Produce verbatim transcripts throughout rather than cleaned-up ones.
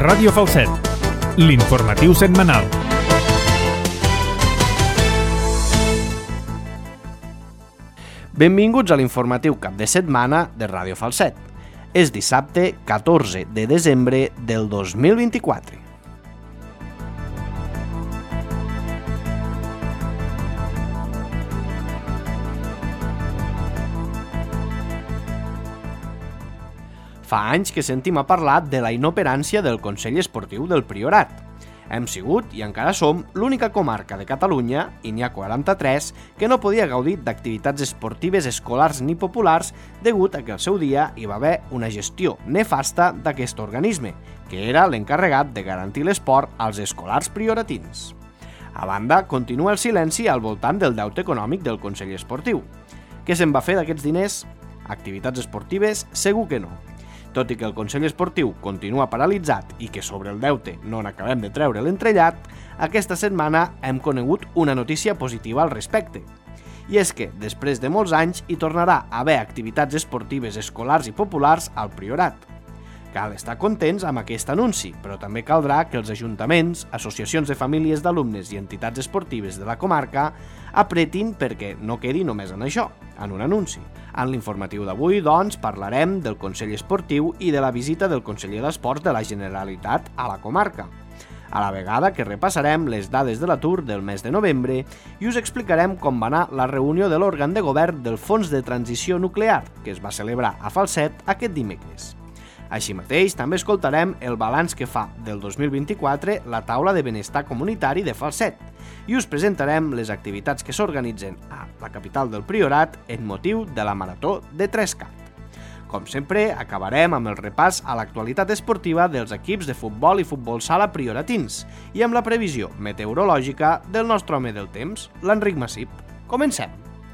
Ràdio Falset, l'informatiu setmanal. Benvinguts a l'informatiu cap de setmana de Ràdio Falset. És dissabte catorze de desembre del dos mil vint-i-quatre. Fa anys que sentim a parlar de la inoperància del Consell Esportiu del Priorat. Hem sigut, i encara som, l'única comarca de Catalunya, i n'hi ha quaranta-tres, que no podia gaudir d'activitats esportives escolars ni populars degut a que al seu dia hi va haver una gestió nefasta d'aquest organisme, que era l'encarregat de garantir l'esport als escolars prioratins. A banda, continua el silenci al voltant del deute econòmic del Consell Esportiu. Què se'n va fer d'aquests diners? Activitats esportives? Segur que no. Tot i que el Consell Esportiu continua paralitzat i que sobre el deute no n'acabem de treure l'entrellat, aquesta setmana hem conegut una notícia positiva al respecte. I és que, després de molts anys, hi tornarà a haver activitats esportives escolars i populars al Priorat. Cal estar contents amb aquest anunci, però també caldrà que els ajuntaments, associacions de famílies d'alumnes i entitats esportives de la comarca apretin perquè no quedi només en això, en un anunci. En l'informatiu d'avui, doncs, parlarem del Consell Esportiu i de la visita del conseller d'Esports de la Generalitat a la comarca. A la vegada que repassarem les dades de l'atur del mes de novembre i us explicarem com va anar la reunió de l'òrgan de govern del Fons de Transició Nuclear, que es va celebrar a Falset aquest dimecres. Així mateix, també escoltarem el balanç que fa del dos mil vint-i-quatre la taula de benestar comunitari de Falset i us presentarem les activitats que s'organitzen a la capital del Priorat en motiu de la Marató de Trescat. Com sempre, acabarem amb el repàs a l'actualitat esportiva dels equips de futbol i futbol sala prioratins i amb la previsió meteorològica del nostre home del temps, l'Enric Massip. Comencem!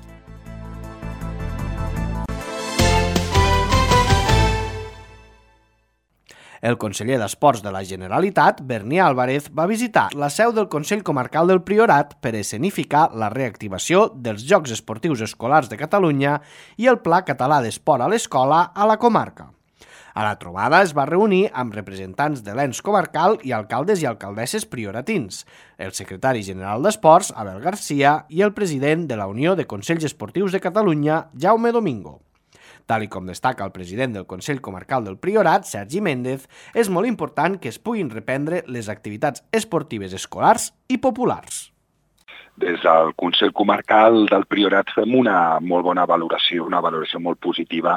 El conseller d'Esports de la Generalitat, Berni Álvarez, va visitar la seu del Consell Comarcal del Priorat per escenificar la reactivació dels Jocs Esportius Escolars de Catalunya i el Pla Català d'Esport a l'Escola a la comarca. A la trobada es va reunir amb representants de l'ens comarcal i alcaldes i alcaldesses prioratins, el secretari general d'Esports, Abel Garcia, i el president de la Unió de Consells Esportius de Catalunya, Jaume Domingo. Tal i com destaca el president del Consell Comarcal del Priorat, Sergi Méndez, és molt important que es puguin reprendre les activitats esportives escolars i populars. Des del Consell Comarcal del Priorat fem una molt bona valoració, una valoració molt positiva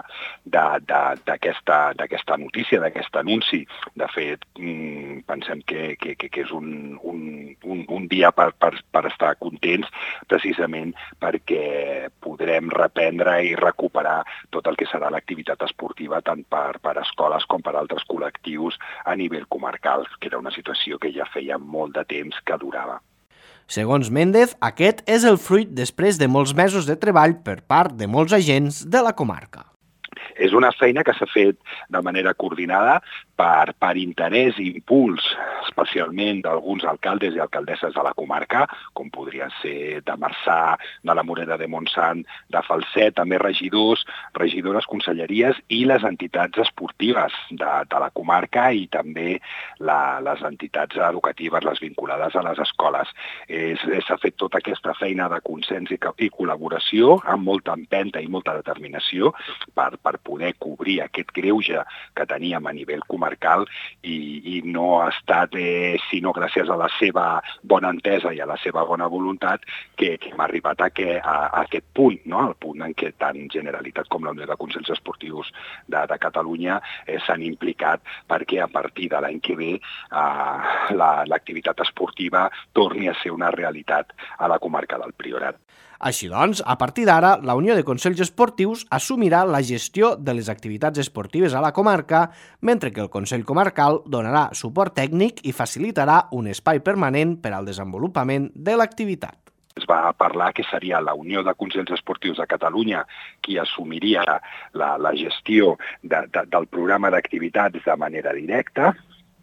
d'aquesta notícia, d'aquest anunci. De fet, pensem que, que, que és un, un, un, un dia per, per, per estar contents, precisament perquè podrem reprendre i recuperar tot el que serà l'activitat esportiva tant per, per escoles com per altres col·lectius a nivell comarcal, que era una situació que ja feia molt de temps que durava. Segons Méndez, aquest és el fruit després de molts mesos de treball per part de molts agents de la comarca. És una feina que s'ha fet de manera coordinada per, per interès i impuls, especialment d'alguns alcaldes i alcaldesses de la comarca, com podrien ser de Marçà, de la Morera de Montsant, de Falset, també regidors, regidores, conselleries i les entitats esportives de, de la comarca i també la, les entitats educatives, les vinculades a les escoles. S'ha fet tota aquesta feina de consens i, i col·laboració amb molta empenta i molta determinació per, per poder cobrir aquest greuge que teníem a nivell comarcal i, i no ha estat, eh, sinó gràcies a la seva bona entesa i a la seva bona voluntat que, que hem arribat a, que, a, a aquest punt, no? Al punt en què tant Generalitat com la Unió de Consells Esportius de, de Catalunya eh, s'han implicat perquè a partir de l'any que ve eh, l'activitat esportiva torni a ser una realitat a la comarca del Priorat. Així doncs, a partir d'ara, la Unió de Consells Esportius assumirà la gestió de les activitats esportives a la comarca, mentre que el Consell Comarcal donarà suport tècnic i facilitarà un espai permanent per al desenvolupament de l'activitat. Es va parlar que seria la Unió de Consells Esportius de Catalunya qui assumiria la, la gestió de, de, del programa d'activitats de manera directa,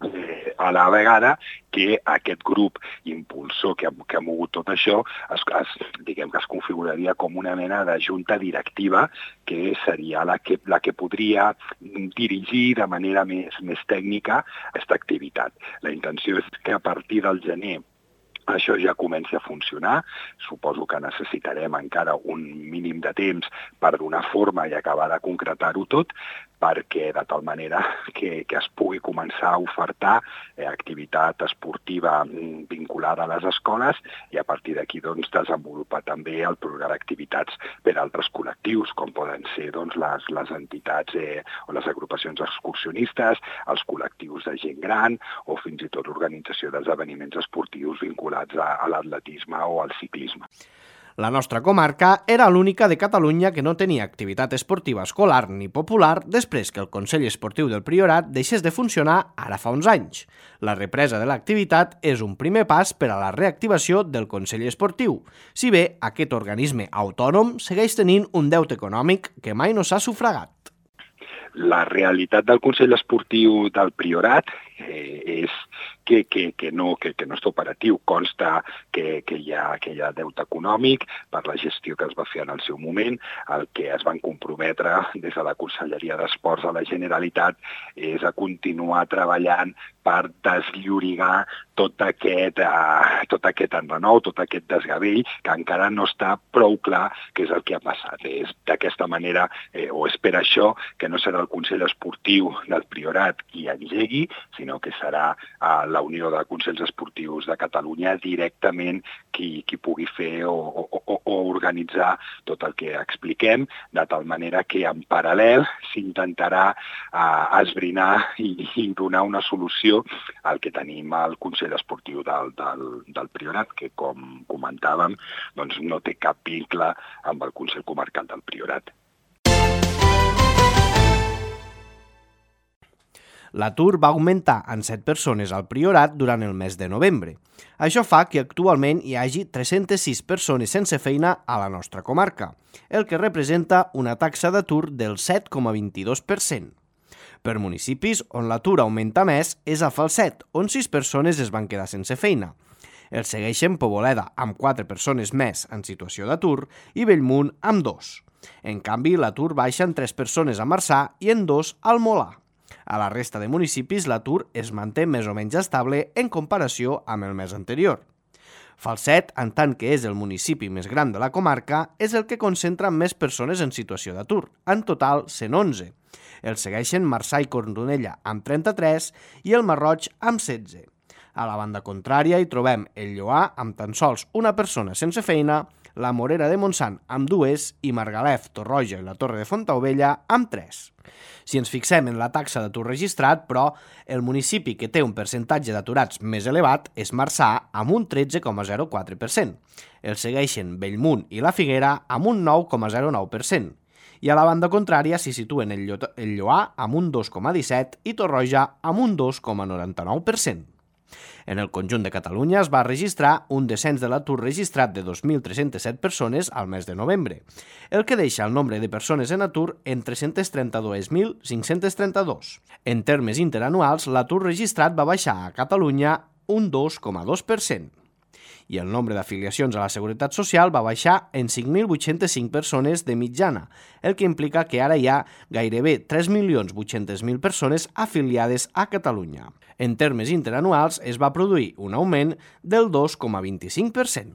Eh, a la vegada que aquest grup impulsor que ha, que ha mogut tot això es, es, diguem que es configuraria com una mena de junta directiva que seria la que, la que podria dirigir de manera més, més tècnica aquesta activitat. La intenció és que a partir del gener això ja comença a funcionar. Suposo que necessitarem encara un mínim de temps per donar forma i acabar de concretar-ho tot, perquè de tal manera que, que es pugui començar a ofertar eh, activitat esportiva vinculada a les escoles i a partir d'aquí doncs, desenvolupar també el programa d'activitats per a altres col·lectius, com poden ser doncs, les, les entitats eh, o les agrupacions excursionistes, els col·lectius de gent gran o fins i tot l'organització d'esdeveniments esportius vinculats a, a l'atletisme o al ciclisme. La nostra comarca era l'única de Catalunya que no tenia activitat esportiva escolar ni popular després que el Consell Esportiu del Priorat deixés de funcionar ara fa uns anys. La represa de l'activitat és un primer pas per a la reactivació del Consell Esportiu, si bé aquest organisme autònom segueix tenint un deute econòmic que mai no s'ha sufragat. La realitat del Consell Esportiu del Priorat eh, és que, que, que, no, que, que no està operatiu. Consta que, que, hi ha, que hi ha deute econòmic per la gestió que es va fer en el seu moment. El que es van comprometre des de la Conselleria d'Esports de la Generalitat és a continuar treballant per desllorigar tot aquest, eh, tot aquest enrenou, tot aquest desgavell, que encara no està prou clar què és el que ha passat. És d'aquesta manera, eh, o és per això, que no serà el Consell Esportiu del Priorat qui engegui, sinó que serà eh, la Unió de Consells Esportius de Catalunya directament qui, qui pugui fer o, o, o, o organitzar tot el que expliquem, de tal manera que en paral·lel s'intentarà eh, esbrinar i, i donar una solució al que tenim al Consell Esportiu del, del, del Priorat, que, com comentàvem, doncs no té cap vincle amb el Consell Comarcal del Priorat. L'atur va augmentar en set persones al Priorat durant el mes de novembre. Això fa que actualment hi hagi tres-centes sis persones sense feina a la nostra comarca, el que representa una taxa d'atur del set coma vint-i-dos per cent. Per municipis on l'atur augmenta més és a Falset, on sis persones es van quedar sense feina. El segueixen Poboleda, amb quatre persones més en situació d'atur, i Bellmunt, amb dos. En canvi, l'atur baixa en tres persones a Marçà i en dos al Molar. A la resta de municipis, l'atur es manté més o menys estable en comparació amb el mes anterior. Falset, en tant que és el municipi més gran de la comarca, és el que concentra més persones en situació d'atur, en total cent onze. El segueixen Marçà i Cornudella amb trenta-tres i el Marroig amb setze. A la banda contrària hi trobem el Lloar amb tan sols una persona sense feina, la Morera de Montsant amb dues i Margalef, Torroja i la Torre de Fontaubella amb tres. Si ens fixem en la taxa d'atur registrat, però, el municipi que té un percentatge d'aturats més elevat és Marçà amb un tretze coma zero quatre per cent. El segueixen Bellmunt i la Figuera amb un nou coma zero nou per cent. I a la banda contrària s'hi situen el, Llo- el Lloar amb un dos coma disset i Torroja amb un dos coma noranta-nou per cent. En el conjunt de Catalunya es va registrar un descens de l'atur registrat de dos mil tres-centes set persones al mes de novembre, el que deixa el nombre de persones en atur en tres-cents trenta-dos mil cinc-cents trenta-dos. En termes interanuals, l'atur registrat va baixar a Catalunya un dos coma dos per cent. I el nombre d'afiliacions a la Seguretat Social va baixar en cinc mil vuit-centes cinc persones de mitjana, el que implica que ara hi ha gairebé tres milions vuit-cents mil persones afiliades a Catalunya. En termes interanuals, es va produir un augment del dos coma vint-i-cinc per cent.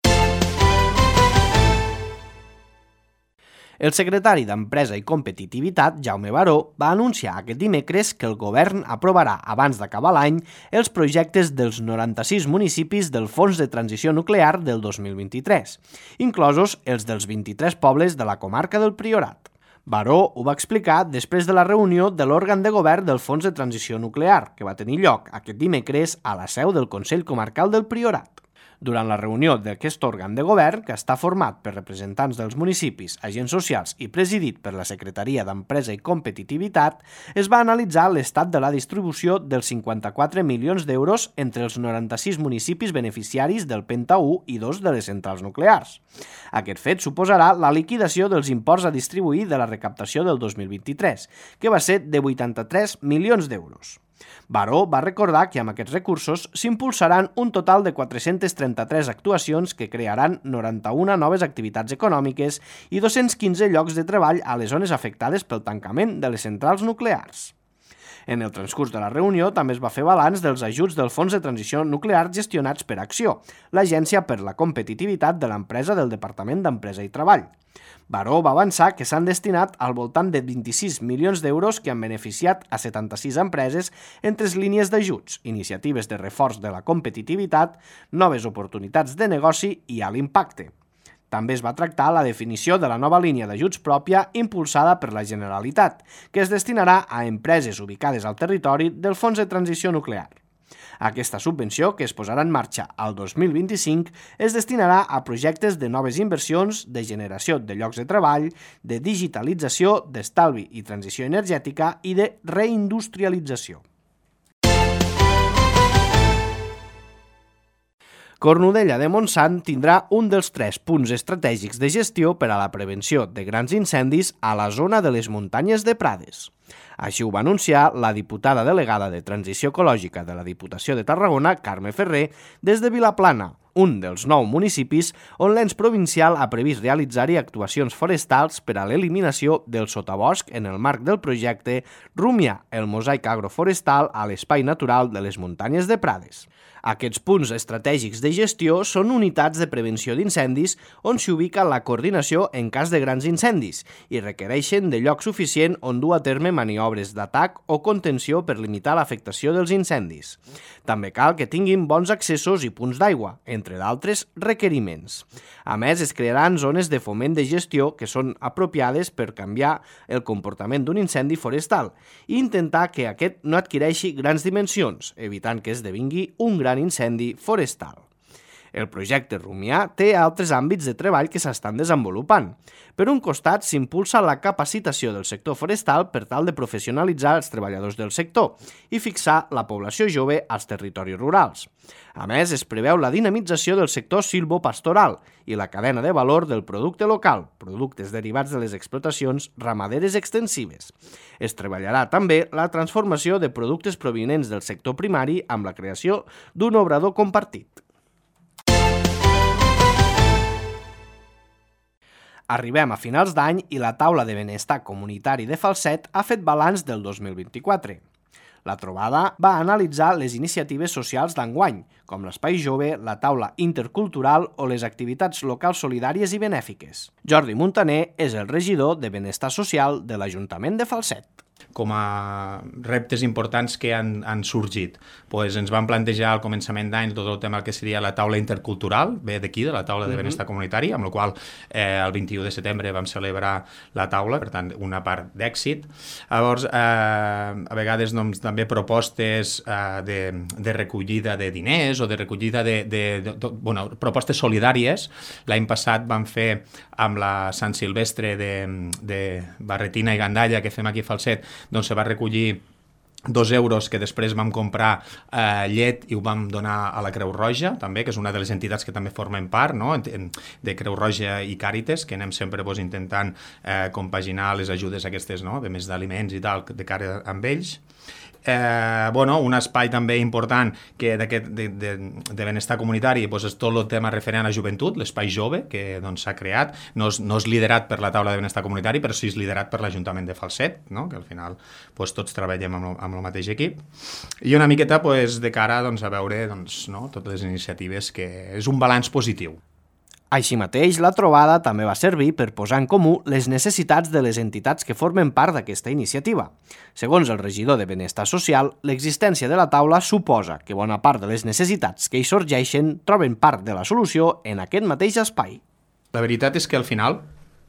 El secretari d'Empresa i Competitivitat, Jaume Baró, va anunciar aquest dimecres que el govern aprovarà abans d'acabar l'any els projectes dels noranta-sis municipis del Fons de Transició Nuclear del dos mil vint-i-tres, inclosos els dels vint-i-tres pobles de la comarca del Priorat. Baró ho va explicar després de la reunió de l'òrgan de govern del Fons de Transició Nuclear, que va tenir lloc aquest dimecres a la seu del Consell Comarcal del Priorat. Durant la reunió d'aquest òrgan de govern, que està format per representants dels municipis, agents socials i presidit per la Secretaria d'Empresa i Competitivitat, es va analitzar l'estat de la distribució dels cinquanta-quatre milions d'euros entre els noranta-sis municipis beneficiaris del Penta u i dos de les centrals nuclears. Aquest fet suposarà la liquidació dels imports a distribuir de la recaptació del dos mil vint-i-tres, que va ser de vuitanta-tres milions d'euros. Baró va recordar que amb aquests recursos s'impulsaran un total de quatre-centes trenta-tres actuacions que crearan noranta-una noves activitats econòmiques i dos-cents quinze llocs de treball a les zones afectades pel tancament de les centrals nuclears. En el transcurs de la reunió també es va fer balanç dels ajuts del Fons de Transició Nuclear gestionats per Acció, l'Agència per la Competitivitat de l'empresa del Departament d'Empresa i Treball. Baró va avançar que s'han destinat al voltant de vint-i-sis milions d'euros que han beneficiat a setanta-sis empreses en tres línies d'ajuts, iniciatives de reforç de la competitivitat, noves oportunitats de negoci i alt impacte. També es va tractar la definició de la nova línia d'ajuts pròpia impulsada per la Generalitat, que es destinarà a empreses ubicades al territori del Fons de Transició Nuclear. Aquesta subvenció, que es posarà en marxa al dos mil vint-i-cinc, es destinarà a projectes de noves inversions, de generació de llocs de treball, de digitalització, d'estalvi i transició energètica i de reindustrialització. Cornudella de Montsant tindrà un dels tres punts estratègics de gestió per a la prevenció de grans incendis a la zona de les muntanyes de Prades. Així ho va anunciar la diputada delegada de Transició Ecològica de la Diputació de Tarragona, Carme Ferrer, des de Vilaplana, un dels nou municipis on l'ens provincial ha previst realitzar-hi actuacions forestals per a l'eliminació del sotabosc en el marc del projecte Rumiar el mosaic agroforestal a l'espai natural de les muntanyes de Prades. Aquests punts estratègics de gestió són unitats de prevenció d'incendis on s'hi ubica la coordinació en cas de grans incendis i requereixen de lloc suficient on dur a terme maniobres d'atac o contenció per limitar l'afectació dels incendis. També cal que tinguin bons accessos i punts d'aigua, entre d'altres requeriments. A més, es crearan zones de foment de gestió que són apropiades per canviar el comportament d'un incendi forestal i intentar que aquest no adquireixi grans dimensions, evitant que esdevingui un gran incendi forestal. El projecte Rumiar té altres àmbits de treball que s'estan desenvolupant. Per un costat, s'impulsa la capacitació del sector forestal per tal de professionalitzar els treballadors del sector i fixar la població jove als territoris rurals. A més, es preveu la dinamització del sector silvopastoral i la cadena de valor del producte local, productes derivats de les explotacions ramaderes extensives. Es treballarà també la transformació de productes provinents del sector primari amb la creació d'un obrador compartit. Arribem a finals d'any i la taula de benestar comunitari de Falset ha fet balanç del dos mil vint-i-quatre. La trobada va analitzar les iniciatives socials d'enguany, com l'Espai Jove, la taula intercultural o les activitats locals solidàries i benèfiques. Jordi Muntaner és el regidor de Benestar Social de l'Ajuntament de Falset. Com a reptes importants que han, han sorgit. Pues ens vam plantejar al començament d'any tot el tema que seria la taula intercultural, ve d'aquí, de la taula de benestar comunitari, amb la qual eh, el vint-i-u de setembre vam celebrar la taula, per tant, una part d'èxit. Llavors, eh, a vegades doncs, també propostes eh, de, de recollida de diners o de recollida de, de, de, de bueno, propostes solidàries. L'any passat vam fer amb la Sant Silvestre de, de Barretina i Gandalla, que fem aquí a Falset, doncs se va recollir dos euros que després vam comprar eh, llet i ho vam donar a la Creu Roja, també, que és una de les entitats que també formen part, no?, de Creu Roja i Càritas, que anem sempre pues, intentant eh, compaginar les ajudes aquestes, no?, de més d'aliments i tal, de cara amb ells. Eh, bueno, un espai també important que de, de, de, de benestar comunitari doncs, és tot el tema referent a la joventut, l'espai jove que s'ha doncs, creat, no és, no és liderat per la taula de benestar comunitari, però sí és liderat per l'Ajuntament de Falset, no? Que al final doncs, tots treballem amb, amb el mateix equip, i una miqueta doncs, de cara doncs, a veure doncs, no? totes les iniciatives, que és un balanç positiu. Així mateix, la trobada també va servir per posar en comú les necessitats de les entitats que formen part d'aquesta iniciativa. Segons el regidor de Benestar Social, l'existència de la taula suposa que bona part de les necessitats que hi sorgeixen troben part de la solució en aquest mateix espai. La veritat és que al final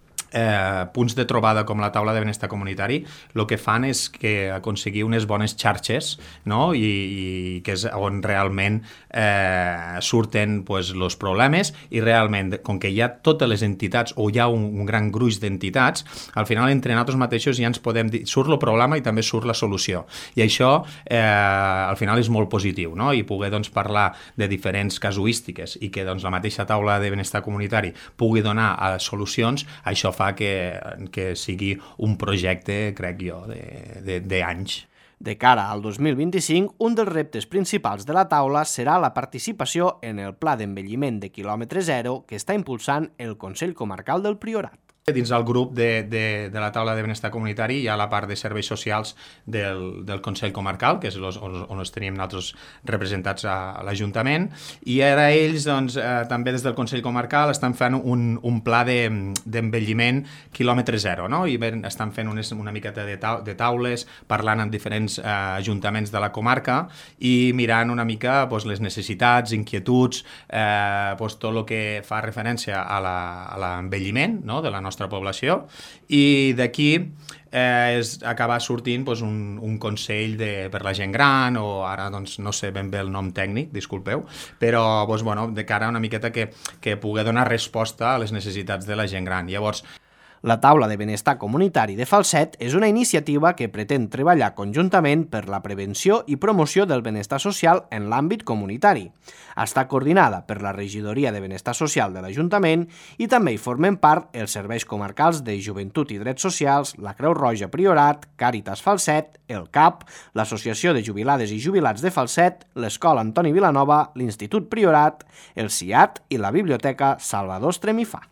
Eh, punts de trobada com la taula de benestar comunitari el que fan és que aconseguir unes bones xarxes, no? I, i que és on realment eh, surten pues, els problemes, i realment, com que hi ha totes les entitats o hi ha un, un gran gruix d'entitats, al final entre nosaltres mateixos ja ens podem dir, surt el problema i també surt la solució, i això eh, al final és molt positiu, no? I poder doncs, parlar de diferents casuístiques i que doncs, la mateixa taula de benestar comunitari pugui donar a solucions, això fa que, que sigui un projecte, crec jo, d'anys. De cara al dos mil vint-i-cinc, un dels reptes principals de la taula serà la participació en el Pla d'Envelliment de quilòmetre zero que està impulsant el Consell Comarcal del Priorat. Dins del grup de, de, de la taula de benestar comunitari hi ha la part de serveis socials del, del Consell Comarcal, que és los, on, on els tenim nosaltres representats a, a l'Ajuntament, i ara ells doncs, eh, també des del Consell Comarcal estan fent un, un pla d'envelliment de, quilòmetre zero, no? I ben, estan fent unes, una miqueta de, ta, de taules, parlant amb diferents eh, ajuntaments de la comarca i mirant una mica pues, les necessitats, inquietuds, eh, pues, tot el que fa referència a l'envelliment, no? De la nostra població, i d'aquí eh, és acabar sortint doncs, un, un consell de, per la gent gran, o ara doncs, no sé ben bé el nom tècnic, disculpeu, però doncs, bueno, de cara a una miqueta que, que pugui donar resposta a les necessitats de la gent gran. Llavors, la taula de benestar comunitari de Falset és una iniciativa que pretén treballar conjuntament per la prevenció i promoció del benestar social en l'àmbit comunitari. Està coordinada per la Regidoria de Benestar Social de l'Ajuntament i també hi formen part els serveis comarcals de Joventut i Drets Socials, la Creu Roja Priorat, Càritas Falset, el C A P, l'Associació de Jubilades i Jubilats de Falset, l'Escola Antoni Vilanova, l'Institut Priorat, el C I A T i la Biblioteca Salvador Estremifà.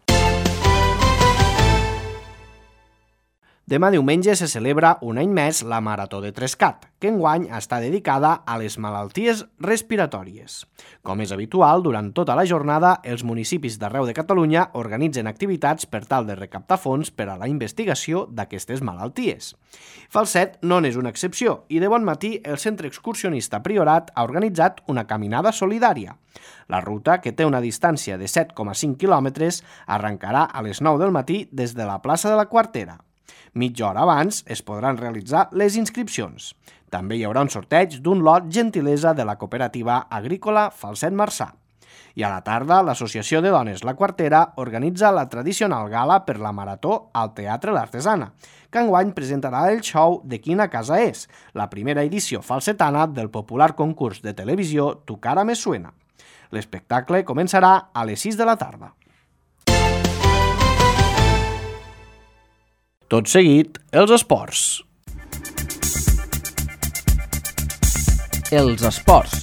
Demà diumenge se celebra un any més la Marató de Trescat, que enguany està dedicada a les malalties respiratòries. Com és habitual, durant tota la jornada, els municipis d'arreu de Catalunya organitzen activitats per tal de recaptar fons per a la investigació d'aquestes malalties. Falset no n'és una excepció i de bon matí el Centre Excursionista Priorat ha organitzat una caminada solidària. La ruta, que té una distància de set coma cinc quilòmetres, arrencarà a les nou del matí des de la plaça de la Quartera. Mitja hora abans es podran realitzar les inscripcions. També hi haurà un sorteig d'un lot gentilesa de la cooperativa agrícola Falset Marçà. I a la tarda, l'Associació de Dones La Quartera organitza la tradicional gala per la Marató al Teatre L'Artesana, que enguany presentarà el show de Quina casa és, la primera edició falsetana del popular concurs de televisió Tu cara me suena. L'espectacle començarà a les sis de la tarda. Tot seguit, els esports. Els esports.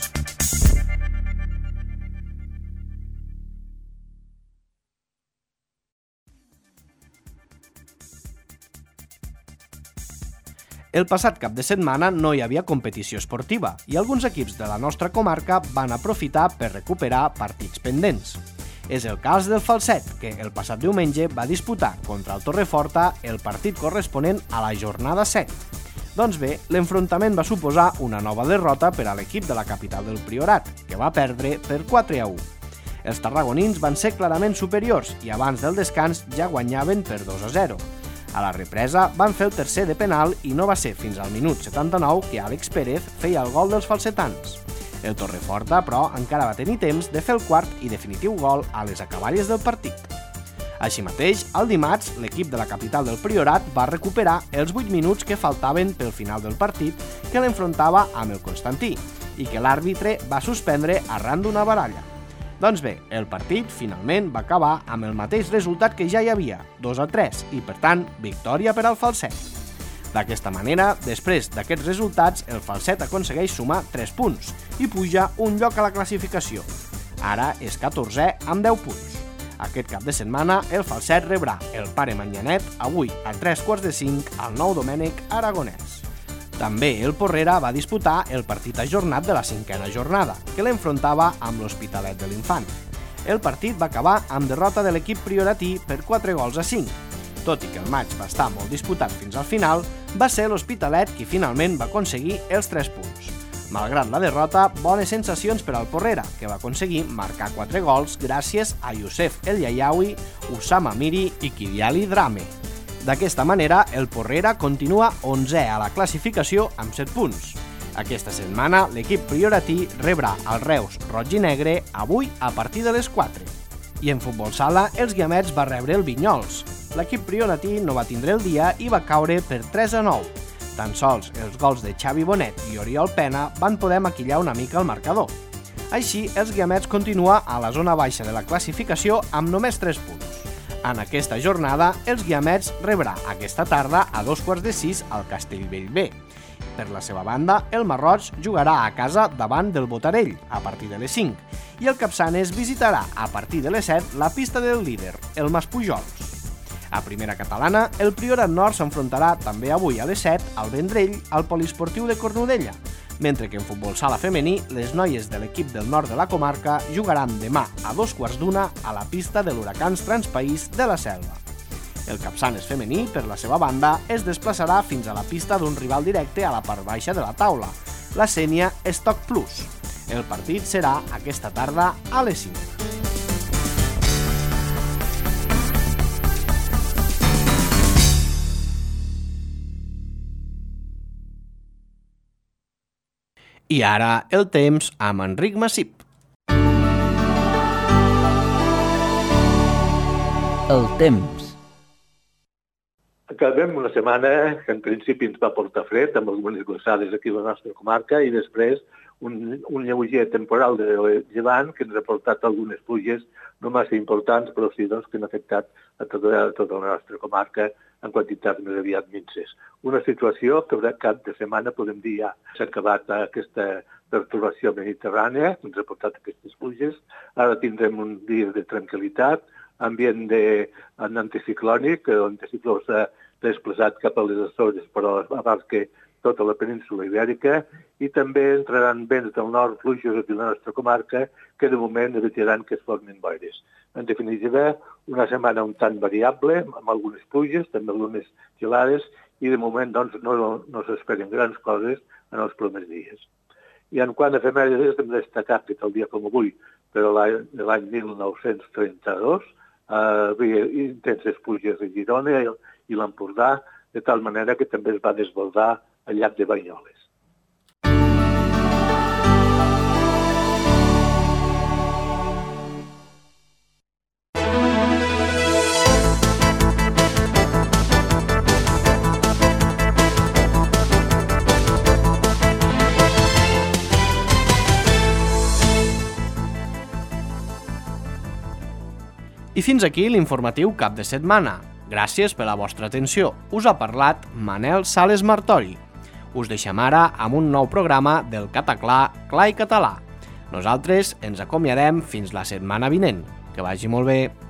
El passat cap de setmana no hi havia competició esportiva i alguns equips de la nostra comarca van aprofitar per recuperar partits pendents. És el cas del Falset, que el passat diumenge va disputar contra el Torreforta el partit corresponent a la jornada set. Doncs bé, l'enfrontament va suposar una nova derrota per a l'equip de la capital del Priorat, que va perdre per quatre a u. Els tarragonins van ser clarament superiors i abans del descans ja guanyaven per dos a zero. A la represa van fer el tercer de penal i no va ser fins al minut setanta-nou que Àlex Pérez feia el gol dels falsetans. El Torreforta, però, encara va tenir temps de fer el quart i definitiu gol a les acaballes del partit. Així mateix, el dimarts, l'equip de la capital del Priorat va recuperar els vuit minuts que faltaven pel final del partit que l'enfrontava amb el Constantí i que l'àrbitre va suspendre arran d'una baralla. Doncs bé, el partit finalment va acabar amb el mateix resultat que ja hi havia, dos a tres, i per tant, victòria per al Falset. D'aquesta manera, després d'aquests resultats, el Falset aconsegueix sumar tres punts i puja un lloc a la classificació. Ara és catorzè amb deu punts. Aquest cap de setmana, el Falset rebrà el Pare Manyanet avui a tres quarts de cinc al Nou Domènec Aragonès. També el Porrera va disputar el partit ajornat de la cinquena jornada, que l'enfrontava amb l'Hospitalet de l'Infant. El partit va acabar amb derrota de l'equip prioratí per quatre gols a cinc. Tot i que el maig va estar molt disputat fins al final, va ser l'Hospitalet qui finalment va aconseguir els tres punts. Malgrat la derrota, bones sensacions per al Porrera, que va aconseguir marcar quatre gols gràcies a Youssef El Yayaoui, Usama Miri i Kidiali Drame. D'aquesta manera, el Porrera continua onzè a la classificació amb set punts. Aquesta setmana, l'equip prioratí rebrà el Reus Roig i Negre avui a partir de les quatre. I en futbol sala, els Guiamets va rebre el Vinyols. L'equip prioratí no va tindre el dia i va caure per tres a nou. Tan sols els gols de Xavi Bonet i Oriol Pena van poder maquillar una mica el marcador. Així, els Guiamets continua a la zona baixa de la classificació amb només tres punts. En aquesta jornada, els Guiamets rebrà aquesta tarda a dos quarts de sis al Castellbell B. Per la seva banda, el Marroig jugarà a casa davant del Botarell a partir de les cinc i el Capçanes visitarà a partir de les set la pista del líder, el Maspujols. A primera catalana, el Priorat Nord s'enfrontarà també avui a les set al Vendrell al Poliesportiu de Cornudella, mentre que en futbol sala femení, les noies de l'equip del nord de la comarca jugaran demà a dos quarts d'una a la pista de l'Huracans Transpaís de la Selva. El Capçanes femení, per la seva banda, es desplaçarà fins a la pista d'un rival directe a la part baixa de la taula, la Sénia Stock Plus. El partit serà aquesta tarda a les cinc. I ara el temps amb Enric Massip. El temps. Acabem una setmana que en principi ens va portar fred, amb algunes glaçades aquí a la nostra comarca, i després un, un lleuger temporal de llevant que ens ha portat algunes pluges no massa importants, però sí doncs, que han afectat a tota, a tota la nostra comarca en quantitats més aviat minces. Una situació que cap de setmana podem dir ja s'ha acabat aquesta perturbació mediterrània, que ens ha portat aquestes pluges. Ara tindrem un dia de tranquil·litat, ambient de, en anticiclònic, on l'anticicló s'ha desplaçat cap a les Açores, però abarca tota la península ibèrica, i també entraran vents del nord fluixos aquí a la nostra comarca, que de moment evitaran que es formin boires. En definitiva, una setmana un tant variable, amb algunes pluges, també algunes gelades, i de moment doncs, no, no s'esperen grans coses en els primers dies. I en quant a efemèrides, hem de destacar que tal dia com avui, però l'any mil nou-cents trenta-dos, eh, havia intenses pluges a Girona i l'Empordà, de tal manera que també es va desbordar el llac de Banyoles. I fins aquí l'informatiu cap de setmana. Gràcies per la vostra atenció. Us ha parlat Manel Sales Martori. Us deixem ara amb un nou programa del Cataclà Clar i Català. Nosaltres ens acomiadem fins la setmana vinent. Que vagi molt bé.